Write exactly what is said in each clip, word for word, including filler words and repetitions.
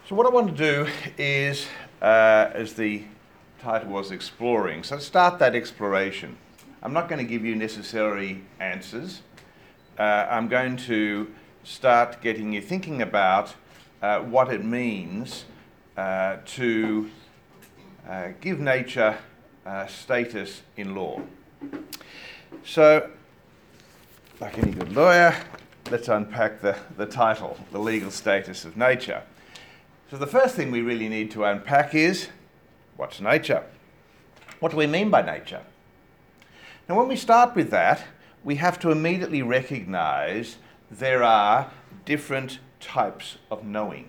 So what I want to do is, uh, as the title was, exploring, so start that exploration. I'm not going to give you necessary answers. Uh, I'm going to start getting you thinking about uh, what it means uh, to uh, give nature uh, status in law. So, like any good lawyer, let's unpack the, the title, the legal status of nature. So the first thing we really need to unpack is, what's nature? What do we mean by nature? Now when we start with that, we have to immediately recognise there are different types of knowing.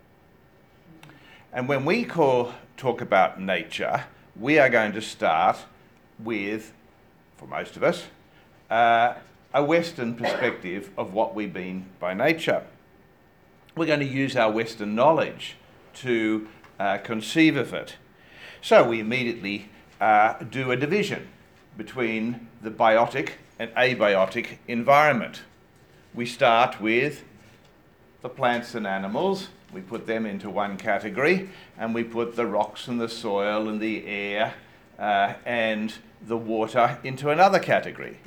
And when we call, talk about nature, we are going to start with, for most of us, uh, a Western perspective of what we mean by nature. We're going to use our Western knowledge to uh, conceive of it. So we immediately uh, do a division between the biotic and abiotic environment. We start with the plants and animals. We put them into one category, and we put the rocks and the soil and the air uh, and the water into another category.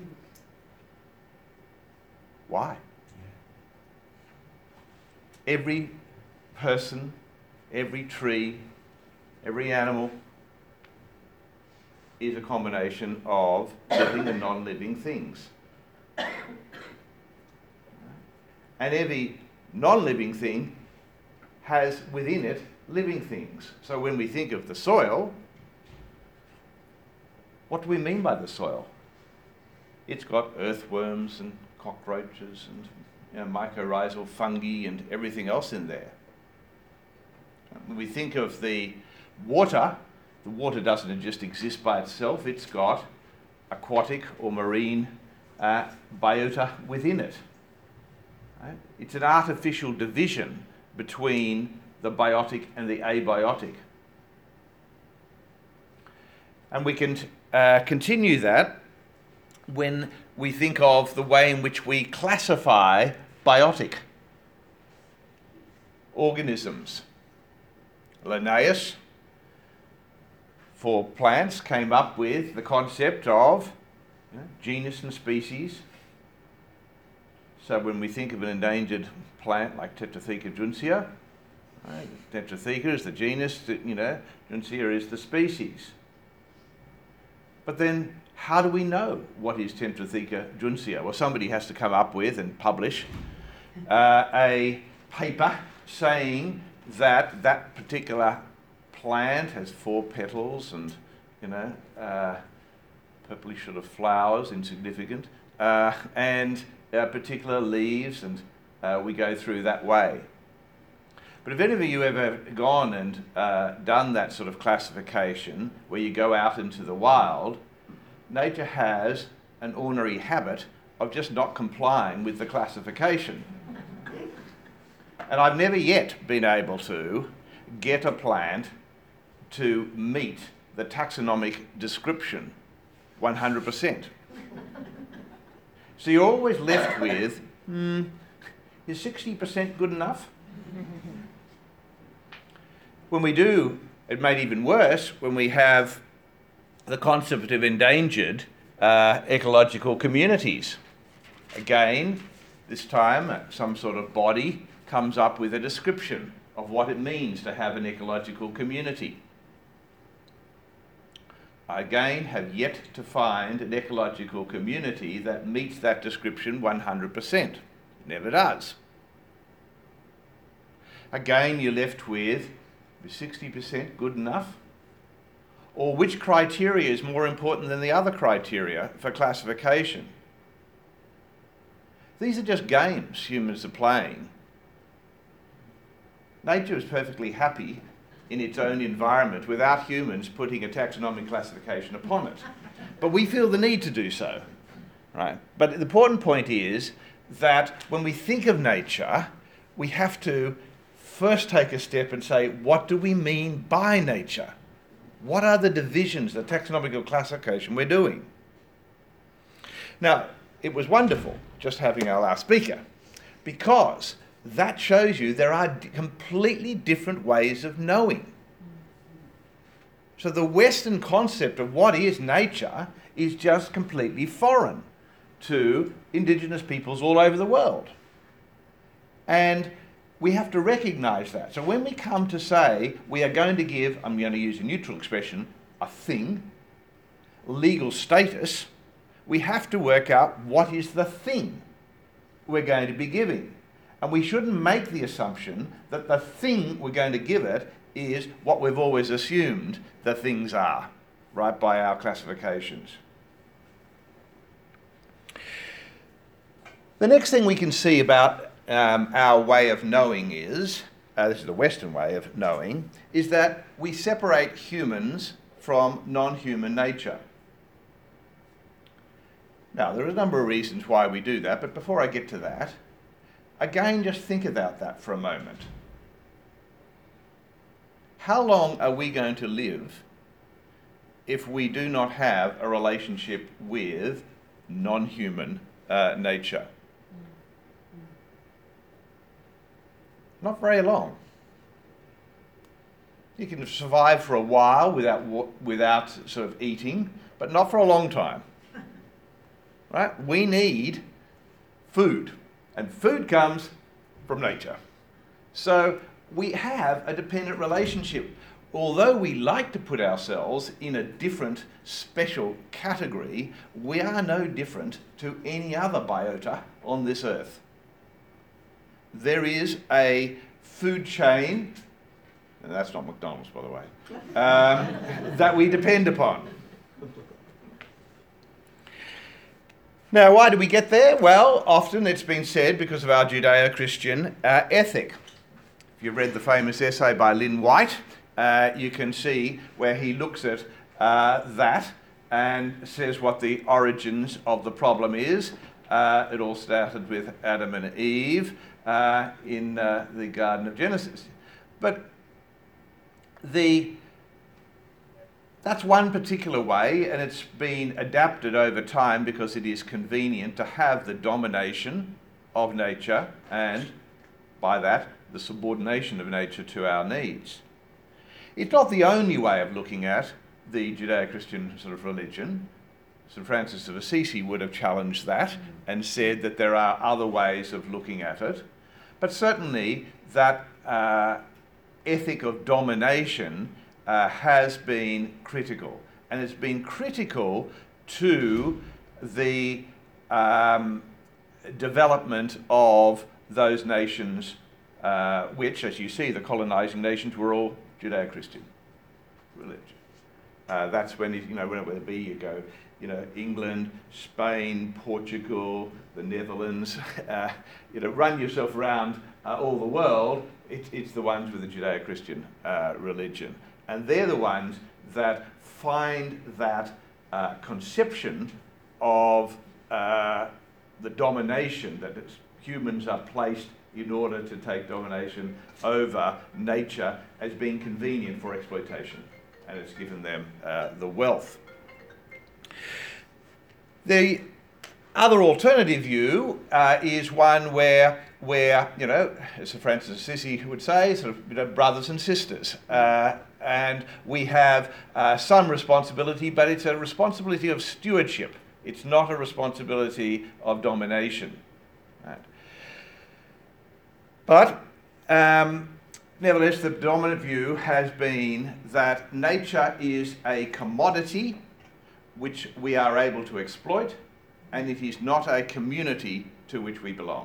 Why? Every person, every tree, every animal is a combination of living and non-living things. And every non-living thing has within it living things. So when we think of the soil, what do we mean by the soil? It's got earthworms and cockroaches and you know, mycorrhizal fungi and everything else in there. When we think of the water, the water doesn't just exist by itself, it's got aquatic or marine uh, biota within it. Right? It's an artificial division between the biotic and the abiotic. And we can uh, continue that when we think of the way in which we classify biotic organisms. Linnaeus, for plants, came up with the concept of you know, genus and species. So when we think of an endangered plant like Tetratheca juncea, right, Tetratheca is the genus, you know, juncea is the species. But then how do we know what is Tetratheca juncea? Well, somebody has to come up with and publish uh, a paper saying that that particular plant has four petals and, you know, uh, purplish sort of flowers, insignificant, uh, and uh, particular leaves, and uh, we go through that way. But have any of you ever gone and uh, done that sort of classification where you go out into the wild? Nature has an ordinary habit of just not complying with the classification. And I've never yet been able to get a plant to meet the taxonomic description one hundred percent. So you're always left with, hmm, is sixty percent good enough? When we do, it made even worse when we have the concept of endangered uh, ecological communities. Again, this time uh, some sort of body comes up with a description of what it means to have an ecological community. I again have yet to find an ecological community that meets that description one hundred percent. Never does. Again, you're left with, is sixty percent good enough? Or which criteria is more important than the other criteria for classification? These are just games humans are playing. Nature is perfectly happy in its own environment without humans putting a taxonomic classification upon it. But we feel the need to do so, right? But the important point is that when we think of nature, we have to first take a step and say, what do we mean by nature? What are the divisions, the taxonomical classification we're doing? Now, it was wonderful just having our last speaker, because that shows you there are d- completely different ways of knowing. So the Western concept of what is nature is just completely foreign to Indigenous peoples all over the world. And we have to recognise that. So when we come to say we are going to give, I'm going to use a neutral expression, a thing, legal status, we have to work out what is the thing we're going to be giving. And we shouldn't make the assumption that the thing we're going to give it is what we've always assumed the things are, right, by our classifications. The next thing we can see about um, our way of knowing is, uh, this is the Western way of knowing, is that we separate humans from non-human nature. Now, there are a number of reasons why we do that, but before I get to that, again, just think about that for a moment. How long are we going to live if we do not have a relationship with non-human uh, nature? Not very long. You can survive for a while without without sort of eating, but not for a long time. Right? We need food, and food comes from nature. So we have a dependent relationship. Although we like to put ourselves in a different special category, we are no different to any other biota on this earth. There is a food chain, and that's not McDonald's, by the way, um, that we depend upon. Now, why do we get there? Well, often it's been said because of our Judeo-Christian uh, ethic. If you've read the famous essay by Lynn White, uh, you can see where he looks at uh, that and says what the origins of the problem is. Uh, it all started with Adam and Eve uh, in uh, the Garden of Genesis. But the that's one particular way, and it's been adapted over time because it is convenient to have the domination of nature and, by that, the subordination of nature to our needs. It's not the only way of looking at the Judeo-Christian sort of religion. Saint Francis of Assisi would have challenged that and said that there are other ways of looking at it. But certainly that uh, ethic of domination uh, has been critical. And it's been critical to the um, development of those nations uh, which, as you see, the colonizing nations were all Judeo-Christian religion. Uh, that's when, you know, wherever it be, you go, you know, England, Spain, Portugal, the Netherlands, uh, you know, run yourself around uh, all the world, it, it's the ones with the Judeo-Christian uh, religion. And they're the ones that find that uh, conception of uh, the domination, that it's, humans are placed in order to take domination over nature as being convenient for exploitation. And it's given them uh, the wealth. The other alternative view uh, is one where, where you know, as Saint Francis of Assisi would say, sort of, you know, brothers and sisters. Uh, and we have uh, some responsibility, but it's a responsibility of stewardship. It's not a responsibility of domination. Right? But um, nevertheless, the dominant view has been that nature is a commodity which we are able to exploit, and it is not a community to which we belong.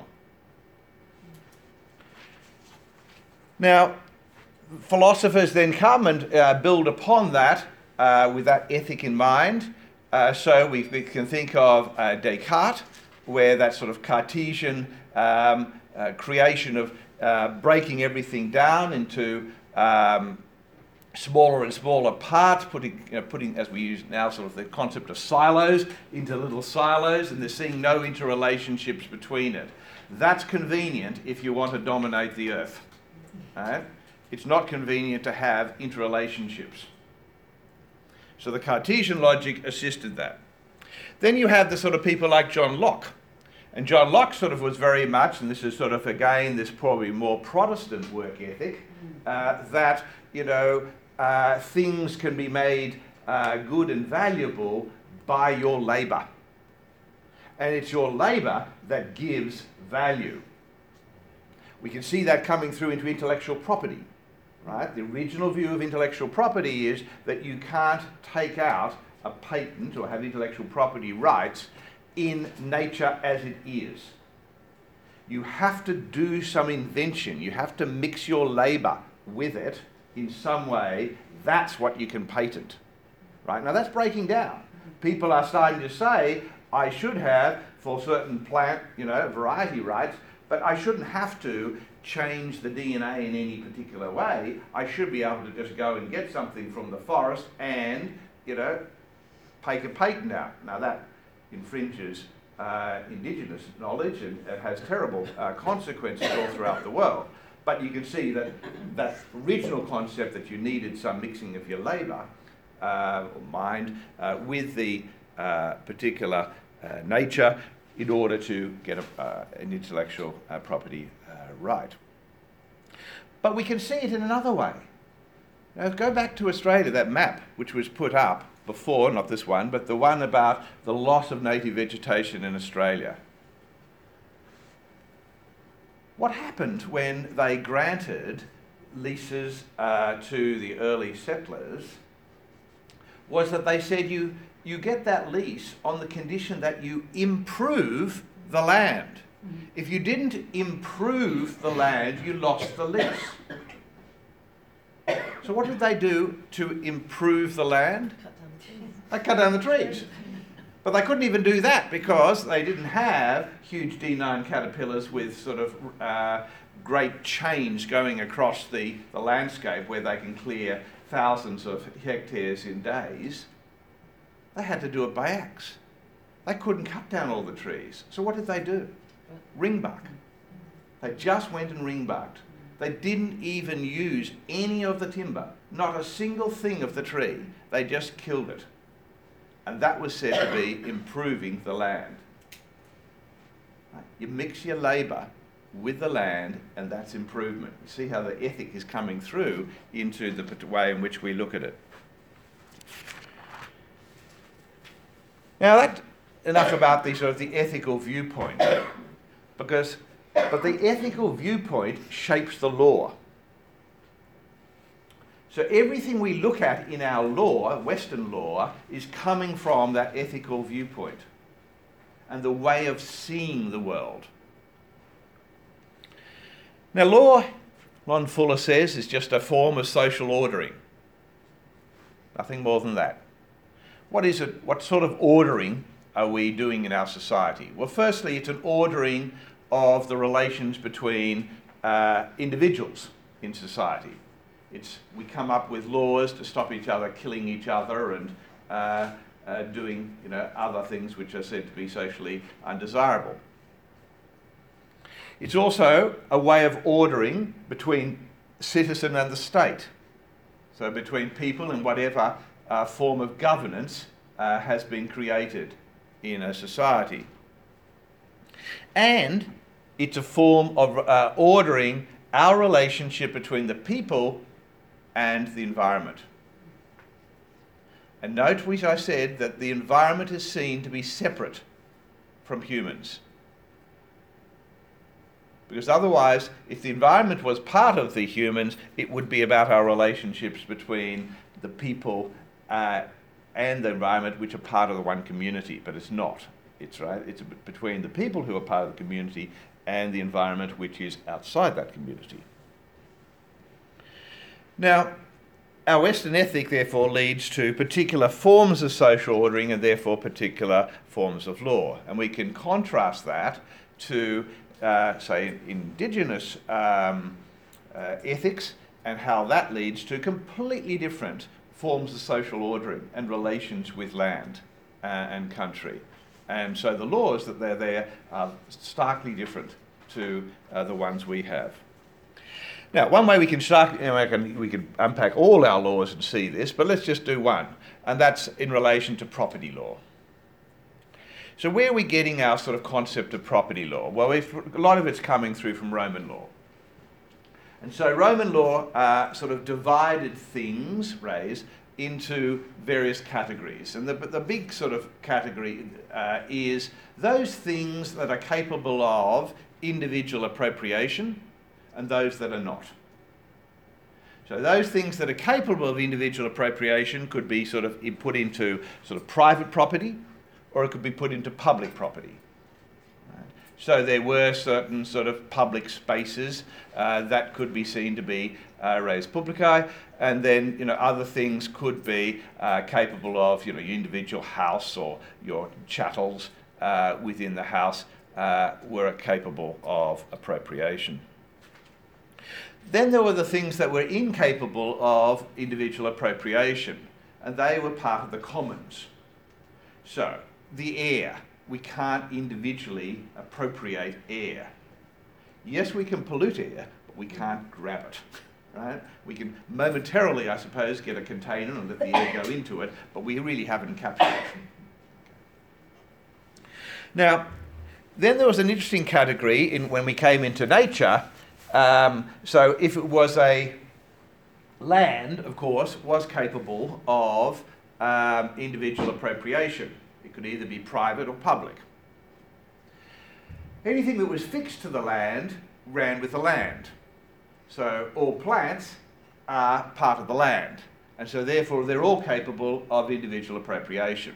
Now, philosophers then come and uh, build upon that uh, with that ethic in mind. Uh, so we, we can think of uh, Descartes, where that sort of Cartesian um, uh, creation of uh, breaking everything down into um, smaller and smaller parts, putting, you know, putting, as we use now, sort of the concept of silos into little silos, and they're seeing no interrelationships between it. That's convenient if you want to dominate the earth. Right? It's not convenient to have interrelationships. So the Cartesian logic assisted that. Then you have the sort of people like John Locke. And John Locke sort of was very much, and this is sort of again this probably more Protestant work ethic, uh, that you know uh, things can be made uh, good and valuable by your labour, and it's your labour that gives value. We can see that coming through into intellectual property, right? The original view of intellectual property is that you can't take out a patent or have intellectual property rights in nature as it is. You have to do some invention. You have to mix your labour with it in some way. That's what you can patent, right? Now that's breaking down. People are starting to say, I should have, for certain plant, you know, variety rights, but I shouldn't have to change the D N A in any particular way. I should be able to just go and get something from the forest and, you know, take a patent out. Now that infringes uh, indigenous knowledge and it has terrible uh, consequences all throughout the world. But you can see that that original concept that you needed some mixing of your labour uh, or mind uh, with the uh, particular uh, nature in order to get a, uh, an intellectual uh, property uh, right. But we can see it in another way. Now, go back to Australia, that map which was put up before, not this one, but the one about the loss of native vegetation in Australia. What happened when they granted leases uh, to the early settlers was that they said you, you get that lease on the condition that you improve the land. If you didn't improve the land, you lost the lease. So what did they do to improve the land? They cut down the trees. But they couldn't even do that because they didn't have huge D nine caterpillars with sort of uh, great chains going across the, the landscape where they can clear thousands of hectares in days. They had to do it by axe. They couldn't cut down all the trees. So what did they do? Ringbark. They just went and ringbarked. They didn't even use any of the timber, not a single thing of the tree. They just killed it. And that was said to be improving the land. You mix your labour with the land, and that's improvement. You see how the ethic is coming through into the way in which we look at it. Now, that enough about the sort of the ethical viewpoint, because but the ethical viewpoint shapes the law. So everything we look at in our law, Western law, is coming from that ethical viewpoint and the way of seeing the world. Now, law, Lon Fuller says, is just a form of social ordering. Nothing more than that. What is it? What sort of ordering are we doing in our society? Well, firstly, it's an ordering of the relations between uh, individuals in society. It's, we come up with laws to stop each other killing each other and uh, uh, doing you know, other things which are said to be socially undesirable. It's also a way of ordering between citizen and the state. So between people and whatever uh, form of governance uh, has been created in a society. And it's a form of uh, ordering our relationship between the people and the environment. And note, which I said, that the environment is seen to be separate from humans. Because otherwise, if the environment was part of the humans, it would be about our relationships between the people uh, and the environment, which are part of the one community. But it's not. It's right. It's between the people who are part of the community and the environment, which is outside that community. Now, our Western ethic, therefore, leads to particular forms of social ordering and therefore particular forms of law. And we can contrast that to, uh, say, indigenous um, uh, ethics and how that leads to completely different forms of social ordering and relations with land uh, and country. And so the laws that they're there are starkly different to uh, the ones we have. Now, one way we can start, you know, we can, we can unpack all our laws and see this, but let's just do one, and that's in relation to property law. So where are we getting our sort of concept of property law? Well, if, a lot of it's coming through from Roman law. And so Roman law uh, sort of divided things, raised, into various categories. And the, the big sort of category uh, is those things that are capable of individual appropriation and those that are not. So those things that are capable of individual appropriation could be sort of put into sort of private property, or it could be put into public property. Right? So there were certain sort of public spaces uh, that could be seen to be uh, res publicae, and then you know other things could be uh, capable of you know your individual house or your chattels uh, within the house uh, were capable of appropriation. Then there were the things that were incapable of individual appropriation, and they were part of the commons. So, the air. We can't individually appropriate air. Yes, we can pollute air, but we can't grab it. Right? We can momentarily, I suppose, get a container and let the air go into it, but we really haven't captured it. Now, then there was an interesting category in when we came into nature. Um, so if it was a land, of course, was capable of um, individual appropriation. It could either be private or public. Anything that was fixed to the land ran with the land. So all plants are part of the land, and so therefore they're all capable of individual appropriation.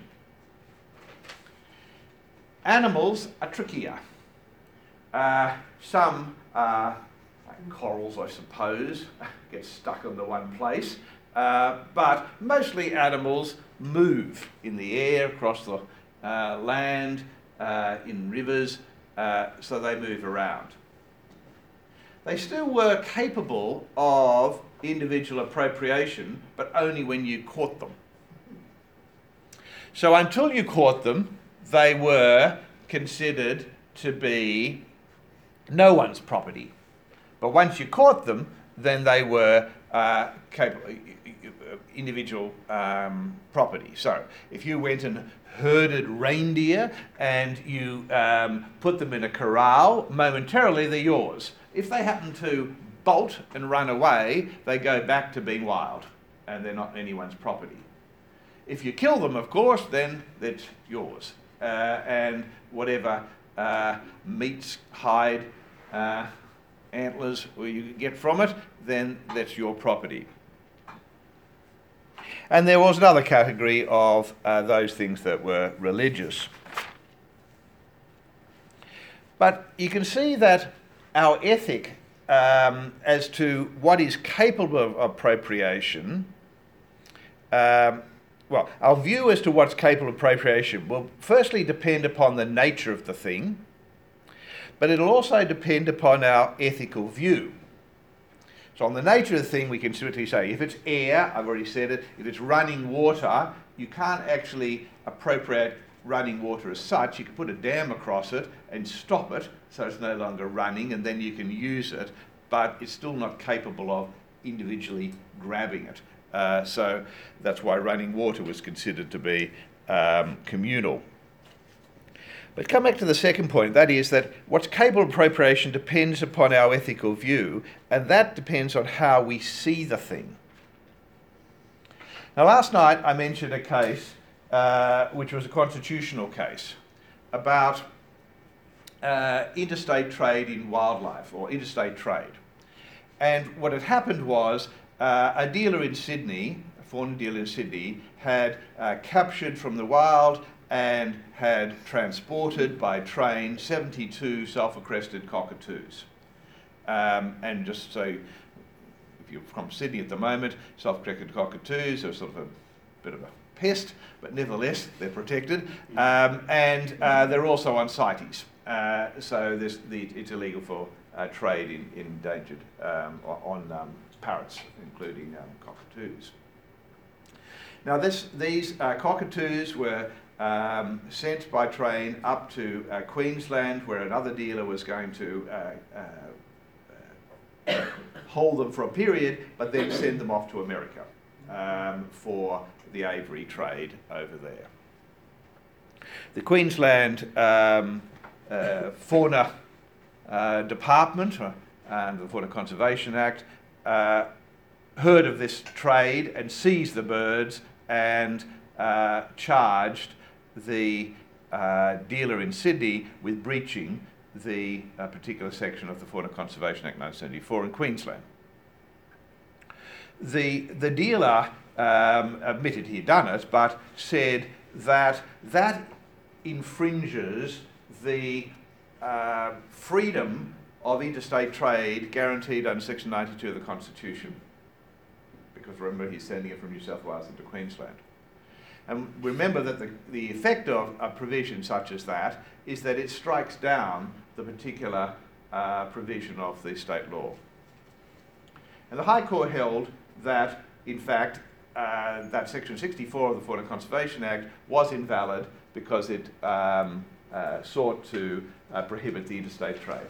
Animals are trickier. Uh, some are corals, I suppose, get stuck into one place, uh, but mostly animals move in the air, across the uh, land, uh, in rivers, uh, so they move around. They still were capable of individual appropriation, but only when you caught them. So until you caught them, they were considered to be no one's property. But once you caught them, then they were uh, capable, individual um, property. So if you went and herded reindeer and you um, put them in a corral, momentarily they're yours. If they happen to bolt and run away, they go back to being wild and they're not anyone's property. If you kill them, of course, then it's yours. Uh, and whatever uh, meats, hide, uh, antlers or you get from it, then that's your property. And there was another category of uh, those things that were religious. But you can see that our ethic um, as to what is capable of appropriation, um, well, our view as to what's capable of appropriation will firstly depend upon the nature of the thing, but it'll also depend upon our ethical view. So on the nature of the thing, we can simply say, if it's air, I've already said it, if it's running water, you can't actually appropriate running water as such. You can put a dam across it and stop it so it's no longer running, and then you can use it, but it's still not capable of individually grabbing it. Uh, so that's why running water was considered to be um, communal. But come back to the second point, that is that what's capable of appropriation depends upon our ethical view, and that depends on how we see the thing. Now, last night I mentioned a case uh, which was a constitutional case about uh, interstate trade in wildlife, or interstate trade. And what had happened was uh, a dealer in Sydney, a fauna dealer in Sydney, had uh, captured from the wild and had transported by train seventy-two sulphur-crested cockatoos. Um, and just so, if you're from Sydney at the moment, sulphur-crested cockatoos are sort of a bit of a pest, but nevertheless they're protected. Um, and uh, they're also on CITES. Uh, so this, the, it's illegal for uh, trade in, in endangered, um, on um, parrots, including um, cockatoos. Now this, these uh, cockatoos were Um, sent by train up to uh, Queensland, where another dealer was going to uh, uh, uh, hold them for a period, but then send them off to America um, for the aviary trade over there. The Queensland um, uh, Fauna uh, Department uh, and the Fauna Conservation Act uh, heard of this trade and seized the birds and uh, charged the uh, dealer in Sydney with breaching the uh, particular section of the Fauna Conservation Act nineteen seventy-four in Queensland. The, the dealer um, admitted he'd done it, but said that that infringes the uh, freedom of interstate trade guaranteed under Section ninety-two of the Constitution. Because remember, he's sending it from New South Wales into Queensland. And remember that the, the effect of a provision such as that is that it strikes down the particular uh, provision of the state law. And the High Court held that, in fact, uh, that Section sixty-four of the Fauna Conservation Act was invalid because it um, uh, sought to uh, prohibit the interstate trade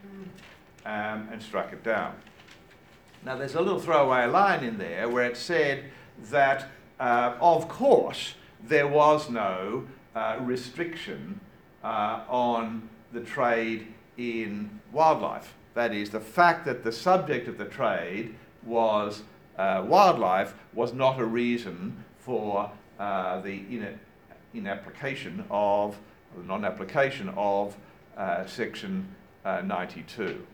um, and struck it down. Now, there's a little throwaway line in there where it said that, uh, of course, there was no uh, restriction uh, on the trade in wildlife. That is, the fact that the subject of the trade was uh, wildlife was not a reason for uh, the in, in application of, or non-application of uh, Section uh, ninety-two.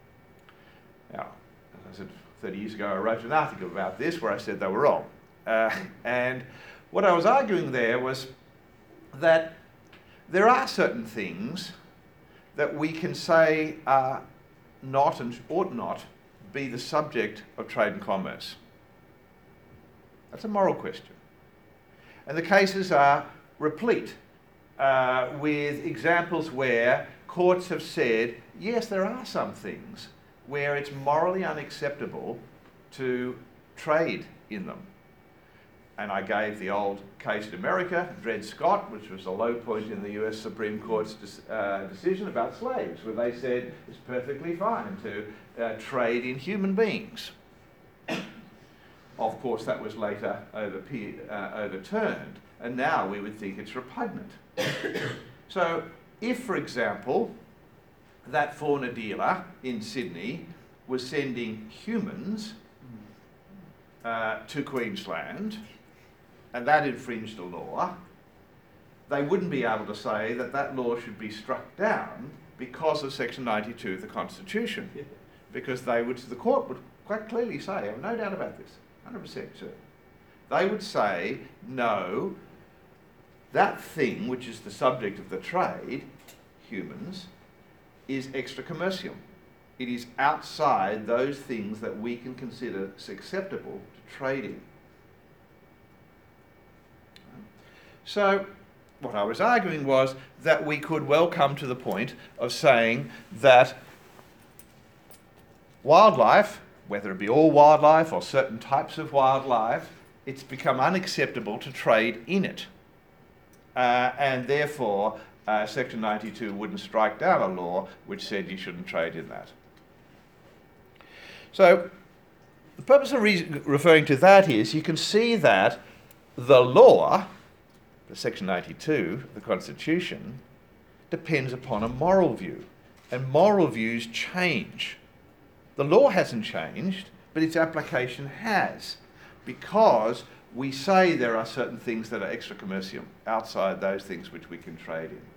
Now, as I said, thirty years ago I wrote an article about this where I said they were wrong. Uh, and what I was arguing there was that there are certain things that we can say are not and ought not be the subject of trade and commerce. That's a moral question. And the cases are replete uh, with examples where courts have said, yes, there are some things where it's morally unacceptable to trade in them. And I gave the old case in America, Dred Scott, which was a low point in the U S Supreme Court's de- uh, decision about slaves, where they said it's perfectly fine to uh, trade in human beings. Of course, that was later overpe- uh, overturned, and now we would think it's repugnant. So, if, for example, that fauna dealer in Sydney was sending humans uh, to Queensland, and that infringed the law, they wouldn't be able to say that that law should be struck down because of Section ninety-two of the Constitution. Yeah. Because they would, the court would quite clearly say, I have no doubt about this, one hundred percent sure. They would say, no, that thing which is the subject of the trade, humans, is extra commercium. It is outside those things that we can consider acceptable to trade in. So, what I was arguing was that we could well come to the point of saying that wildlife, whether it be all wildlife or certain types of wildlife, it's become unacceptable to trade in it. Uh, and therefore, uh, Section ninety-two wouldn't strike down a law which said you shouldn't trade in that. So, the purpose of re- referring to that is you can see that the law, the Section ninety-two of the Constitution, depends upon a moral view. And moral views change. The law hasn't changed, but its application has, because we say there are certain things that are extra commercium, outside those things which we can trade in.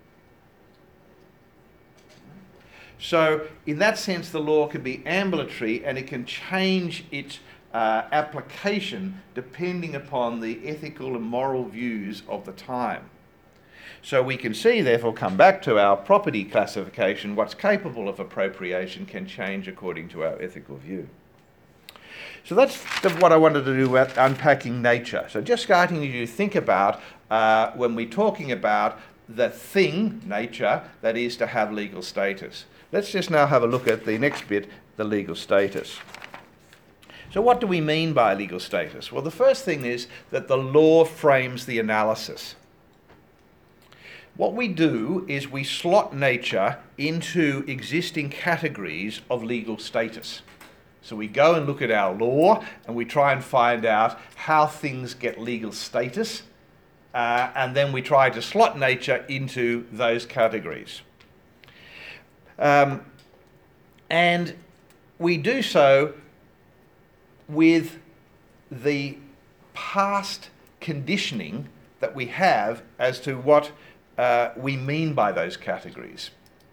So, in that sense, the law can be ambulatory and it can change its uh, application depending upon the ethical and moral views of the time. So we can see, therefore, come back to our property classification, what's capable of appropriation can change according to our ethical view. So that's what I wanted to do about unpacking nature. So just starting you to think about uh, when we're talking about the thing, nature, that is to have legal status. Let's just now have a look at the next bit, the legal status. So what do we mean by legal status? Well, the first thing is that the law frames the analysis. What we do is we slot nature into existing categories of legal status. So we go and look at our law and we try and find out how things get legal status uh, and then we try to slot nature into those categories. Um, and we do so with the past conditioning that we have as to what uh, we mean by those categories.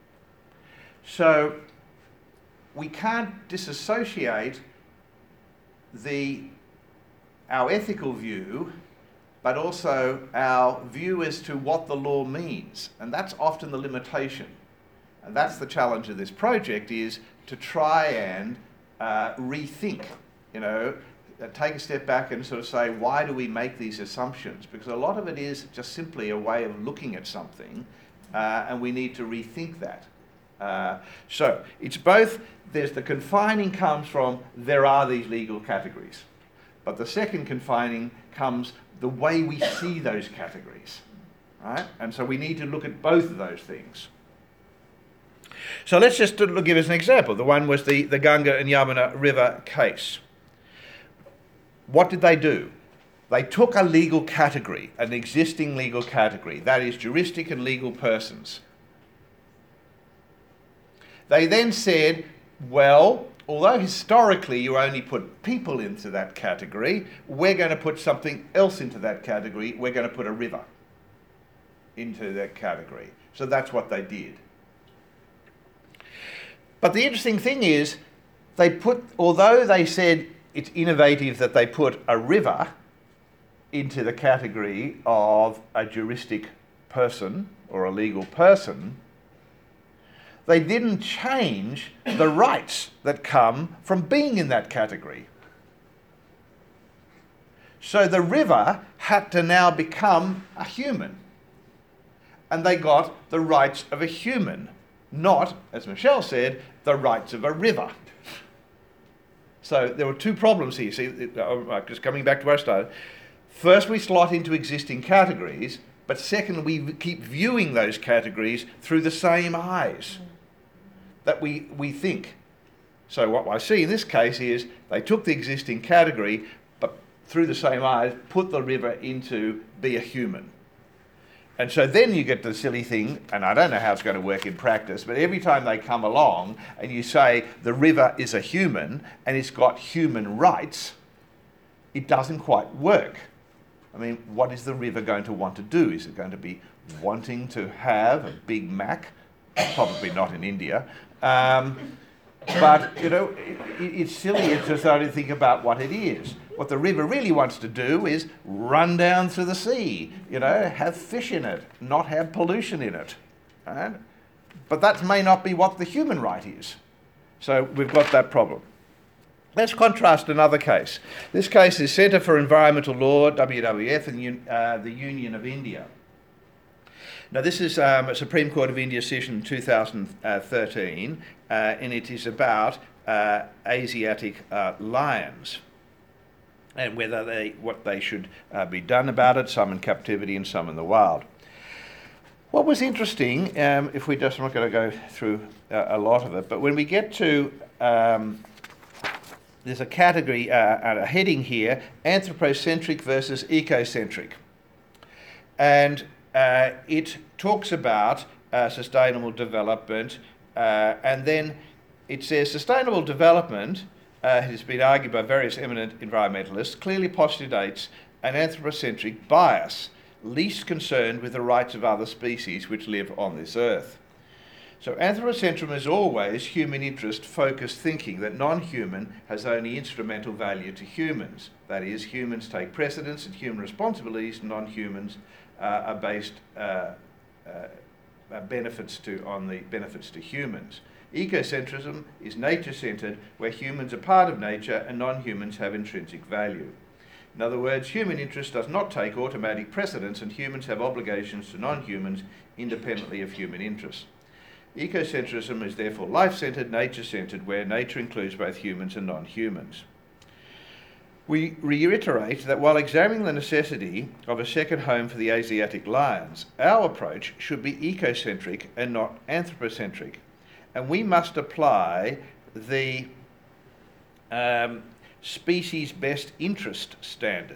So we can't disassociate the, our ethical view, but also our view as to what the law means. And that's often the limitation. And that's the challenge of this project, is to try and uh, rethink, you know, uh, take a step back and sort of say, why do we make these assumptions? Because a lot of it is just simply a way of looking at something, uh, and we need to rethink that. Uh, so it's both, there's the confining comes from there are these legal categories, but the second confining comes the way we see those categories, right? And so we need to look at both of those things. So let's just give us an example. The one was the, the Ganga and Yamuna River case. What did they do? They took a legal category, an existing legal category, that is juristic and legal persons. They then said, well, although historically you only put people into that category, we're going to put something else into that category. We're going to put a river into that category. So that's what they did. But the interesting thing is, they put, although they said it's innovative that they put a river into the category of a juristic person or a legal person, they didn't change the rights that come from being in that category. So the river had to now become a human. And they got the rights of a human, not, as Michelle said, the rights of a river. So there were two problems here. See, just coming back to where I started. First, we slot into existing categories, but second, we keep viewing those categories through the same eyes that we, we think. So what I see in this case is they took the existing category, but through the same eyes, put the river into be a human. And so then you get the silly thing, and I don't know how it's going to work in practice, but every time they come along and you say the river is a human and it's got human rights, it doesn't quite work. I mean, what is the river going to want to do? Is it going to be wanting to have a Big Mac? Probably not in India. Um, but, you know, it, it's silly to start to think about what it is. What the river really wants to do is run down through the sea, you know, have fish in it, not have pollution in it. Right? But that may not be what the human right is. So we've got that problem. Let's contrast another case. This case is Centre for Environmental Law, W W F, and uh, the Union of India. Now, this is um, a Supreme Court of India decision in two thousand thirteen, uh, and it is about uh, Asiatic uh, lions and whether they, what they should uh, be done about it, some in captivity and some in the wild. What was interesting, um, if we just, I'm not going to go through uh, a lot of it, but when we get to, um, there's a category, uh, a heading here, anthropocentric versus ecocentric. And Uh, it talks about uh, sustainable development, uh, and then it says sustainable development, uh, has been argued by various eminent environmentalists, clearly postulates an anthropocentric bias, least concerned with the rights of other species which live on this earth. So anthropocentrism is always human interest focused thinking that non-human has only instrumental value to humans. That is, humans take precedence and human responsibilities, non-humans Uh, are based uh, uh, benefits to on the benefits to humans. Ecocentrism is nature-centred, where humans are part of nature and non-humans have intrinsic value. In other words, human interest does not take automatic precedence, and humans have obligations to non-humans independently of human interests. Ecocentrism is therefore life-centred, nature-centred, where nature includes both humans and non-humans. We reiterate that while examining the necessity of a second home for the Asiatic lions, our approach should be ecocentric and not anthropocentric. And we must apply the um, species best interest standard.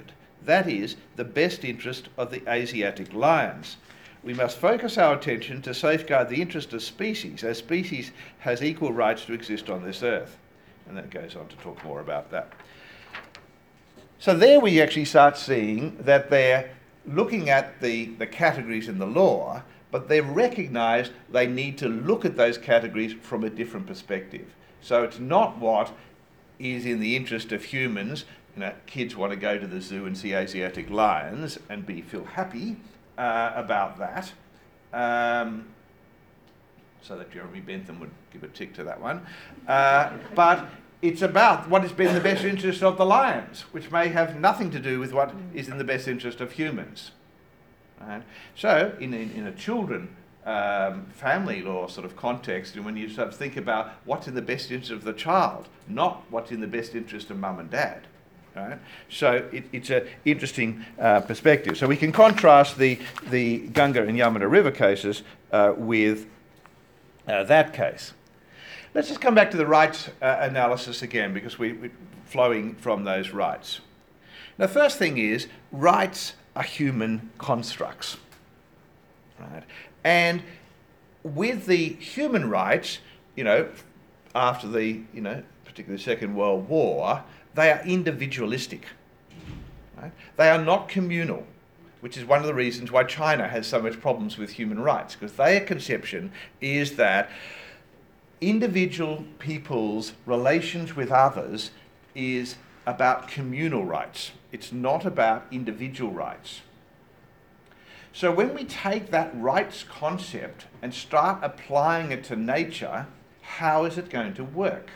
that is, the best interest of the Asiatic lions. We must focus our attention to safeguard the interest of species, as species has equal rights to exist on this earth. And that goes on to talk more about that. So there we actually start seeing that they're looking at the, the categories in the law, but they've recognised they need to look at those categories from a different perspective. So it's not what is in the interest of humans. You know, kids want to go to the zoo and see Asiatic lions and be feel happy uh, about that. Um, so that Jeremy Bentham would give a tick to that one. Uh, but it's about what has been in the best interest of the lions, which may have nothing to do with what is in the best interest of humans. Right? So, in, in, in a children um, family law sort of context, and when you sort of think about what's in the best interest of the child, not what's in the best interest of mum and dad. Right? So it, it's an interesting uh, perspective. So we can contrast the, the Gunga and Yamuna River cases uh, with uh, that case. Let's just come back to the rights uh, analysis again, because we, we're flowing from those rights. Now, the first thing is, rights are human constructs. Right? And with the human rights, you know, after the, you know, particularly Second World War, they are individualistic. Right? They are not communal, which is one of the reasons why China has so much problems with human rights, because their conception is that individual people's relations with others is about communal rights. It's not about individual rights. So when we take that rights concept and start applying it to nature, how is it going to work?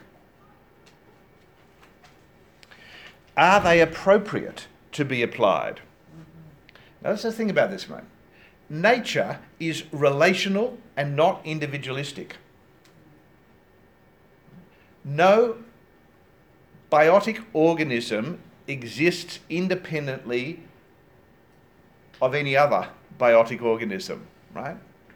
Are they appropriate to be applied? Now, let's just think about this, mate. Nature is relational and not individualistic. No biotic organism exists independently of any other biotic organism, right?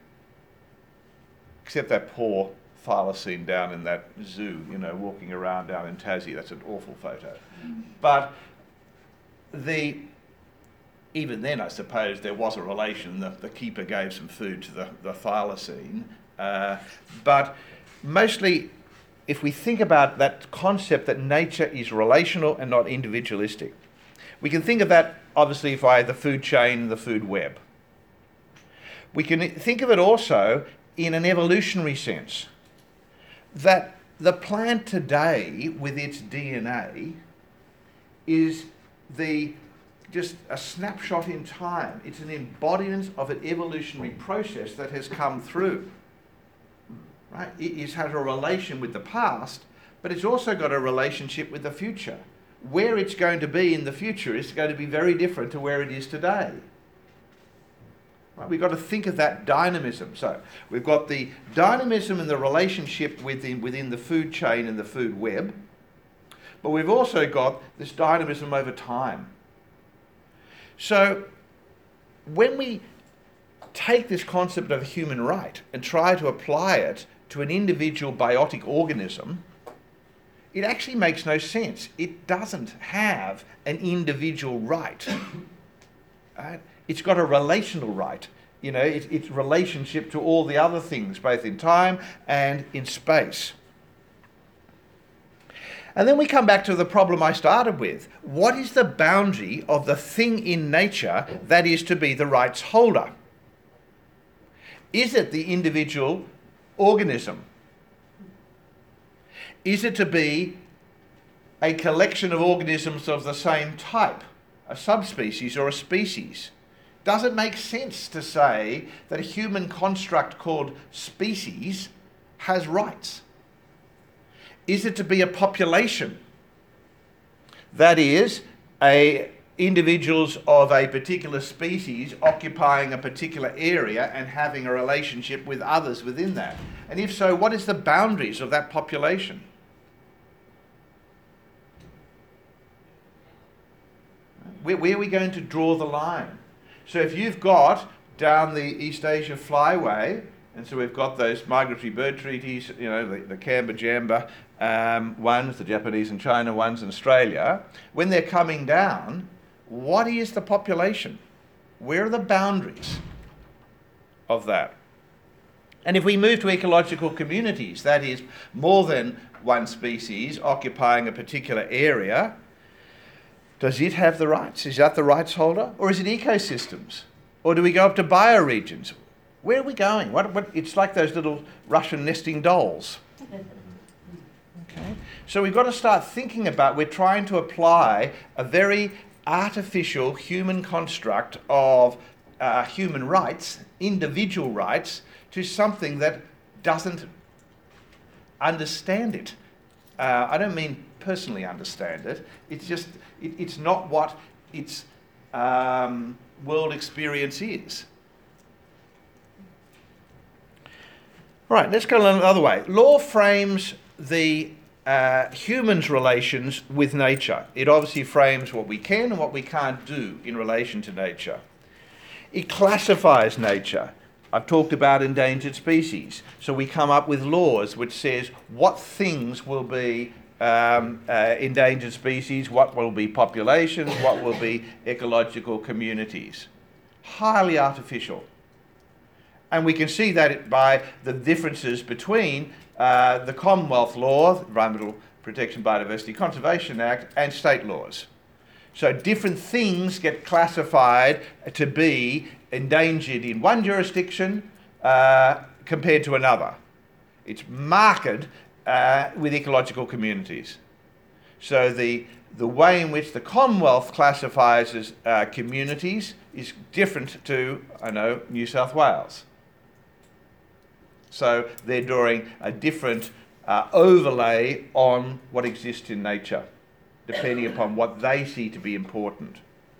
Except that poor thylacine down in that zoo, you know, walking around down in Tassie. That's an awful photo. But the even then, I suppose, there was a relation. The, the keeper gave some food to the, the thylacine. Uh, but mostly, if we think about that concept that nature is relational and not individualistic, we can think of that obviously via the food chain, the food web. We can think of it also in an evolutionary sense, that the plant today with its D N A is the just a snapshot in time. It's an embodiment of an evolutionary process that has come through. Right? It has had a relation with the past, but it's also got a relationship with the future. Where it's going to be in the future is going to be very different to where it is today. Right? We've got to think of that dynamism. So we've got the dynamism and the relationship within, within the food chain and the food web, but we've also got this dynamism over time. So when we take this concept of a human right and try to apply it to an individual biotic organism, it actually makes no sense. It doesn't have an individual right. Right? It's got a relational right. You know, it, its relationship to all the other things, both in time and in space. And then we come back to the problem I started with. What is the boundary of the thing in nature that is to be the rights holder? Is it the individual organism? Is it to be a collection of organisms of the same type, a subspecies or a species? Does it make sense to say that a human construct called species has rights? Is it to be a population? That is, a individuals of a particular species occupying a particular area and having a relationship with others within that? And if so, what is the boundaries of that population? Where, where are we going to draw the line? So if you've got down the East Asia Flyway, and so we've got those migratory bird treaties, you know, the, the Kamba Jamba um, ones, the Japanese and China ones in Australia, when they're coming down, what is the population? Where are the boundaries of that? And if we move to ecological communities, that is more than one species occupying a particular area, does it have the rights? Is that the rights holder? Or is it ecosystems? Or do we go up to bioregions? Where are we going? What, what, it's like those little Russian nesting dolls. Okay. So we've got to start thinking about, we're trying to apply a very artificial human construct of uh, human rights, individual rights, to something that doesn't understand it. Uh, I don't mean personally understand it. It's just, it, it's not what its um, world experience is. Right, let's go another way. Law frames the uh, human's relations with nature. It obviously frames what we can and what we can't do in relation to nature. It classifies nature. I've talked about endangered species. So we come up with laws which says what things will be um, uh, endangered species, what will be populations, what will be ecological communities. Highly artificial. And we can see that by the differences between uh, the Commonwealth Law, Environmental Protection Biodiversity Conservation Act, and state laws. So different things get classified to be endangered in one jurisdiction uh, compared to another. It's marked uh, with ecological communities. So the, the way in which the Commonwealth classifies as uh, communities is different to, I know, New South Wales. So they're drawing a different uh, overlay on what exists in nature, depending upon what they see to be important.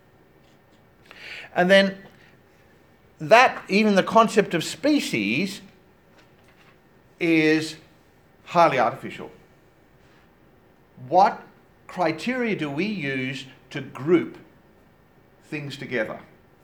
And then that, even the concept of species, is highly artificial. What criteria do we use to group things together?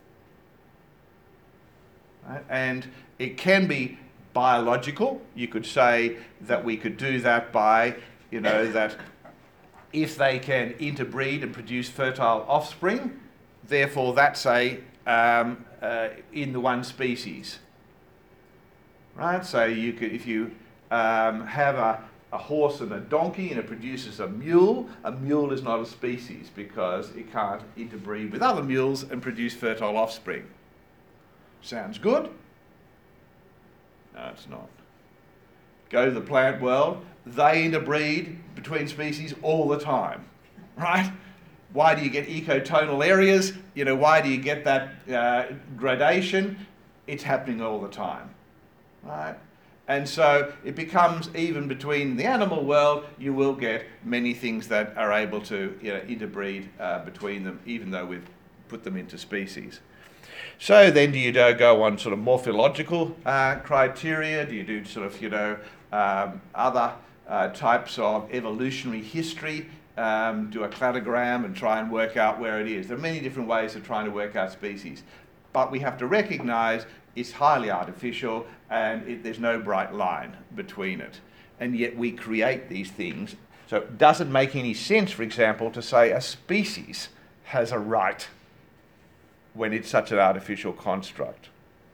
Right? And it can be biological. You could say that we could do that by, you know, that if they can interbreed and produce fertile offspring, therefore that's a um, uh, in the one species, right? So you could, if you um, have a, a horse and a donkey and it produces a mule, a mule is not a species because it can't interbreed with other mules and produce fertile offspring. Sounds good? No, it's not. Go to the plant world, they interbreed between species all the time, right? Why do you get ecotonal areas? You know, why do you get that uh, gradation? It's happening all the time, right? And so it becomes, even between the animal world, you will get many things that are able to, you know, interbreed uh, between them, even though we've put them into species. So then do you go on sort of morphological uh, criteria? Do you do sort of, you know, um, other uh, types of evolutionary history? Um, do a cladogram and try and work out where it is. There are many different ways of trying to work out species, but we have to recognise it's highly artificial and it, there's no bright line between it. And yet we create these things. So it doesn't make any sense, for example, to say a species has a right when it's such an artificial construct.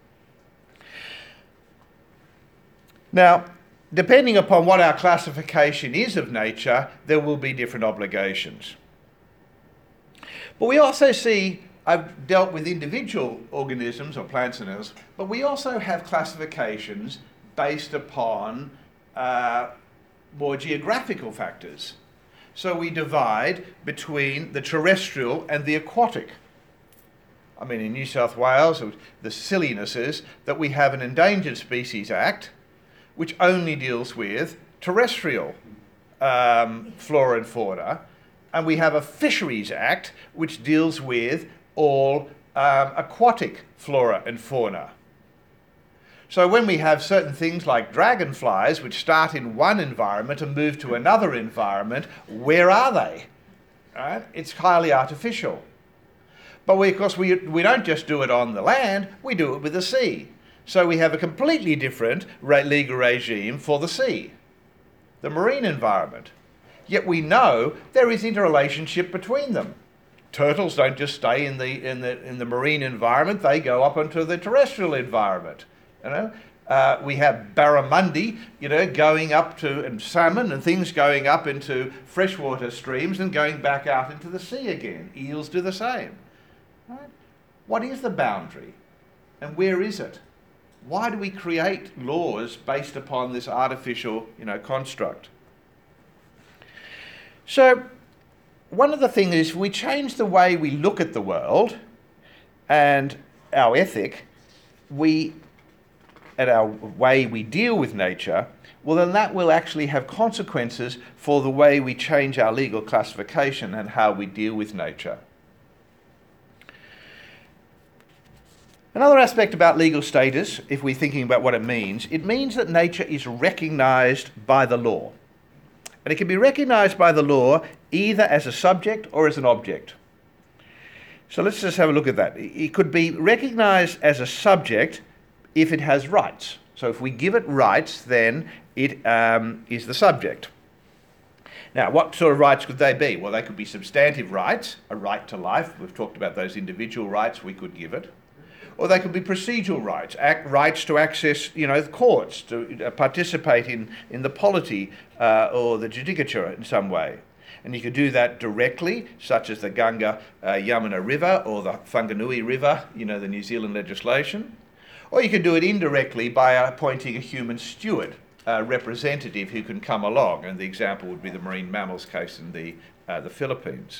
Now, depending upon what our classification is of nature, there will be different obligations. But we also see, I've dealt with individual organisms or plants and animals, but we also have classifications based upon uh, more geographical factors. So we divide between the terrestrial and the aquatic. I mean, in New South Wales, the silliness is that we have an Endangered Species Act, which only deals with terrestrial um, flora and fauna, and we have a Fisheries Act, which deals with all um, aquatic flora and fauna. So when we have certain things like dragonflies, which start in one environment and move to another environment, where are they? Right? It's highly artificial. But we, of course, we, we don't just do it on the land, we do it with the sea. So we have a completely different re- legal regime for the sea, the marine environment. Yet we know there is interrelationship between them. turtles don't just stay in the in the in the marine environment; they go up into the terrestrial environment. You know, uh, we have barramundi, you know, going up to and salmon and things going up into freshwater streams and going back out into the sea again. Eels do the same. Right? What is the boundary, and where is it? Why do we create laws based upon this artificial, you know, construct? So, one of the things is we change the way we look at the world and our ethic, we, and our way we deal with nature, well then that will actually have consequences for the way we change our legal classification and how we deal with nature. Another aspect about legal status, if we're thinking about what it means, it means that nature is recognised by the law. And it can be recognised by the law either as a subject or as an object. So let's just have a look at that. It could be recognised as a subject if it has rights. So if we give it rights, then it um, is the subject. Now, what sort of rights could they be? Well, they could be substantive rights, a right to life. We've talked about those individual rights we could give it. Or they could be procedural rights, act, rights to access, you know, the courts, to uh, participate in, in the polity uh, or the judicature in some way. And you could do that directly, such as the Gunga uh, Yamuna River or the Whanganui River, you know, the New Zealand legislation. Or you could do it indirectly by appointing a human steward, a representative who can come along. And the example would be the marine mammals case in the, uh, the Philippines.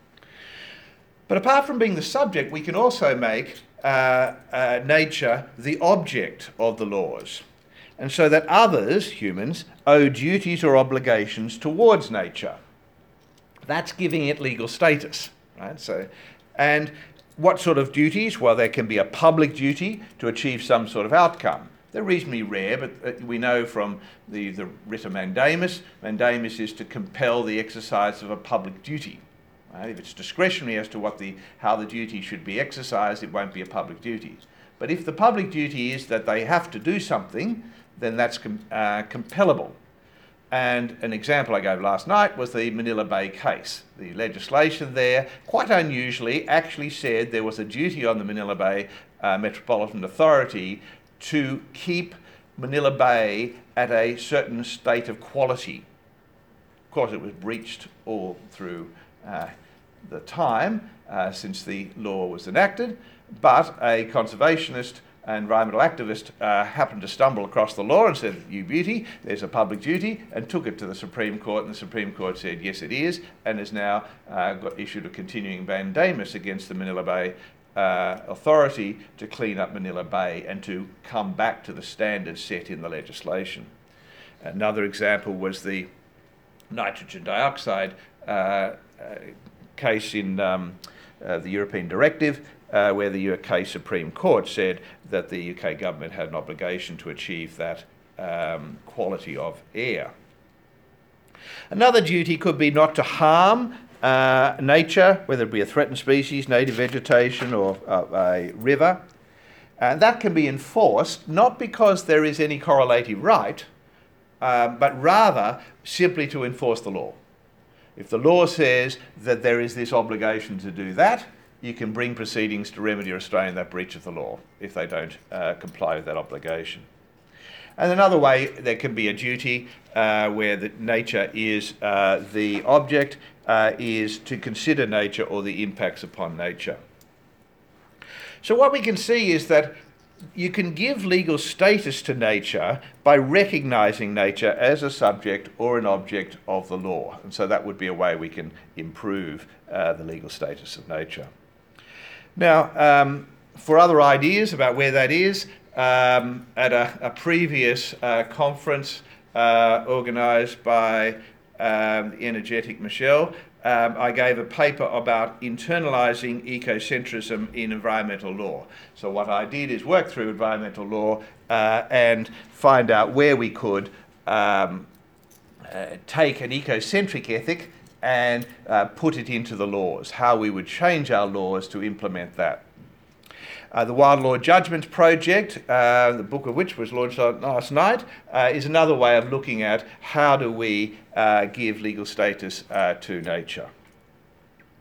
But apart from being the subject, we can also make Uh, uh, nature the object of the laws, and so that others, humans, owe duties or obligations towards nature. That's giving it legal status, right? So, and what sort of duties? Well, there can be a public duty to achieve some sort of outcome. They're reasonably rare, but uh, we know from the, the writ of mandamus, mandamus is to compel the exercise of a public duty. Right? If it's discretionary as to what the, how the duty should be exercised, it won't be a public duty. But if the public duty is that they have to do something, then that's com uh, compellable. And an example I gave last night was the Manila Bay case. The legislation there, quite unusually, actually said there was a duty on the Manila Bay uh, Metropolitan Authority to keep Manila Bay at a certain state of quality. Of course, it was breached all through uh, the time uh, since the law was enacted, but a conservationist and environmental activist uh, happened to stumble across the law and said, you beauty, there's a public duty, and took it to the Supreme Court, and the Supreme Court said, yes, it is, and has now uh, got issued a continuing mandamus against the Manila Bay uh, Authority to clean up Manila Bay and to come back to the standards set in the legislation. Another example was the nitrogen dioxide uh, uh, case in um, uh, the European Directive, uh, where the U K Supreme Court said that the U K government had an obligation to achieve that um, quality of air. Another duty could be not to harm uh, nature, whether it be a threatened species, native vegetation, or uh, a river. And that can be enforced not because there is any correlative right, uh, but rather simply to enforce the law. If the law says that there is this obligation to do that, you can bring proceedings to remedy or restrain that breach of the law if they don't uh, comply with that obligation. And another way, there can be a duty uh, where the nature is uh, the object, uh, is to consider nature or the impacts upon nature. So what we can see is that you can give legal status to nature by recognising nature as a subject or an object of the law. And so that would be a way we can improve uh, the legal status of nature. Now, um, for other ideas about where that is, um, at a, a previous uh, conference uh, organised by um, the energetic Michelle, Um, I gave a paper about internalising ecocentrism in environmental law. So what I did is work through environmental law uh, and find out where we could um, uh, take an ecocentric ethic and uh, put it into the laws, how we would change our laws to implement that. Uh, the Wild Law Judgments Project, uh, the book of which was launched last night, uh, is another way of looking at how do we uh, give legal status uh, to nature.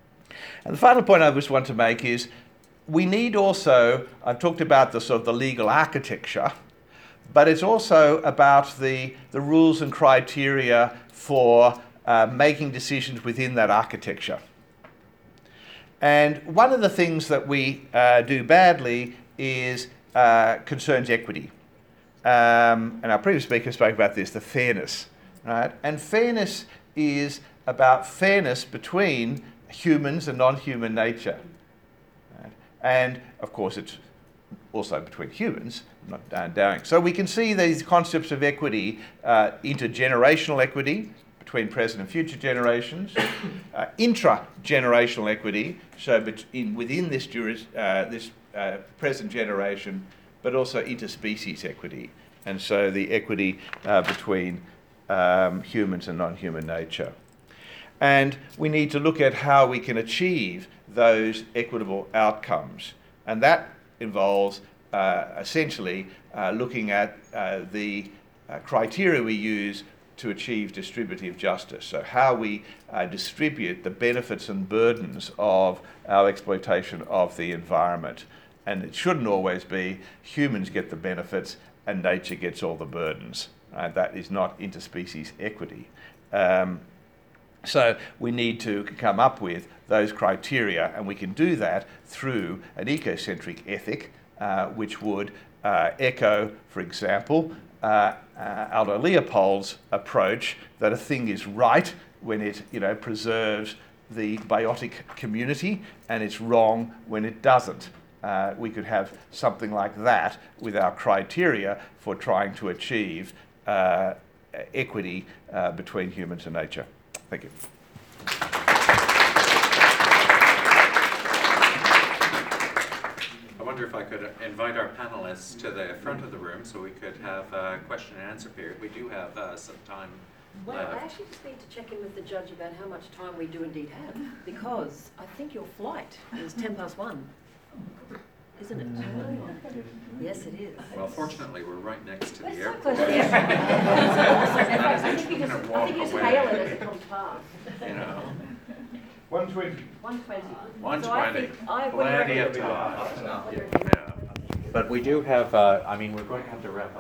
And the final point I just want to make is we need also, I've talked about the sort of the legal architecture, but it's also about the, the rules and criteria for uh, making decisions within that architecture. And one of the things that we uh, do badly is uh, concerns equity. Um, and our previous speaker spoke about this, the fairness, right? And fairness is about fairness between humans and non-human nature. Right? And of course it's also between humans, not uh, doubting. So we can see these concepts of equity, uh, intergenerational equity between present and future generations, uh, intra-generational equity, so bet- in, within this, juris, uh, this uh, present generation, but also interspecies equity, and so the equity uh, between um, humans and non-human nature. And we need to look at how we can achieve those equitable outcomes, and that involves uh, essentially uh, looking at uh, the uh, criteria we use to achieve distributive justice. So how we uh, distribute the benefits and burdens of our exploitation of the environment. And it shouldn't always be humans get the benefits and nature gets all the burdens. Right? That is not interspecies equity. Um, so we need to come up with those criteria, and we can do that through an ecocentric ethic, uh, which would uh, echo, for example, uh, uh, Aldo Leopold's approach that a thing is right when it, you know, preserves the biotic community, and it's wrong when it doesn't. Uh, we could have something like that with our criteria for trying to achieve uh, equity uh, between humans and nature. Thank you. I wonder if I could invite our panelists to the front of the room so we could have a question and answer period. We do have uh, some time Well, left. I actually just need to check in with the judge about how much time we do indeed have, because I think your flight is ten past one, isn't it? Yes, it is. Well, fortunately, we're right next to the We're so airport. close to the airport. That's awesome. In fact, I We're think you gonna just, I walk think you just away. hail it as it comes past. You know, one twenty. one twenty. one So I twenty. think I would Plenty of recommend- time. What do you reckon? Yeah. But we do have, uh, I mean, we're going to have to wrap up.